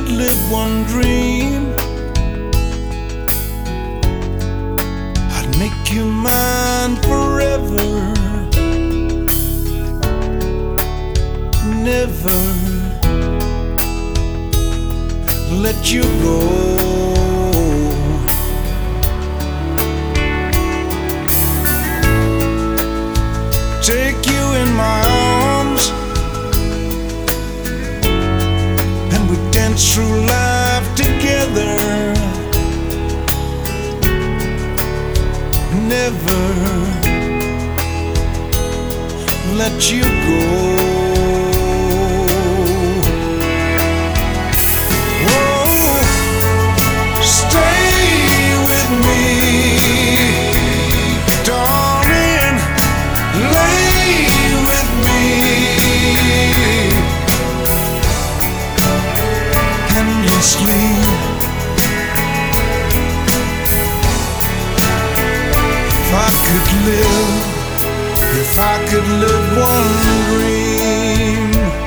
could live one dream, I'd make you mine forever. Never let you go. Take you in my arms and we dance through life together. Never let you go. If I could live one dream,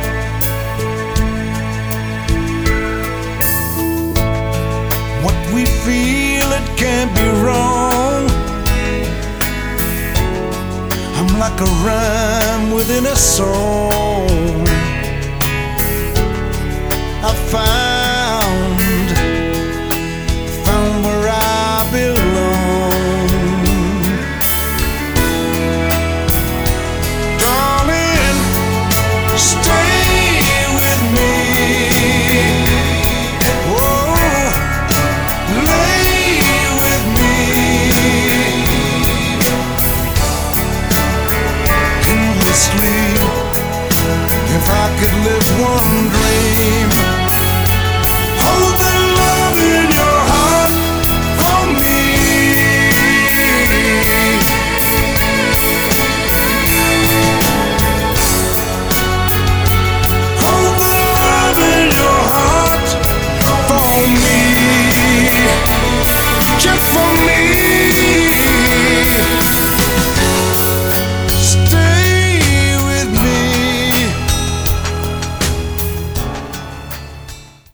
what we feel, it can't be wrong. I'm like a rhyme within a song. I found where I belong. Darling, stay with me. Oh, lay with me. Endlessly, if I could live one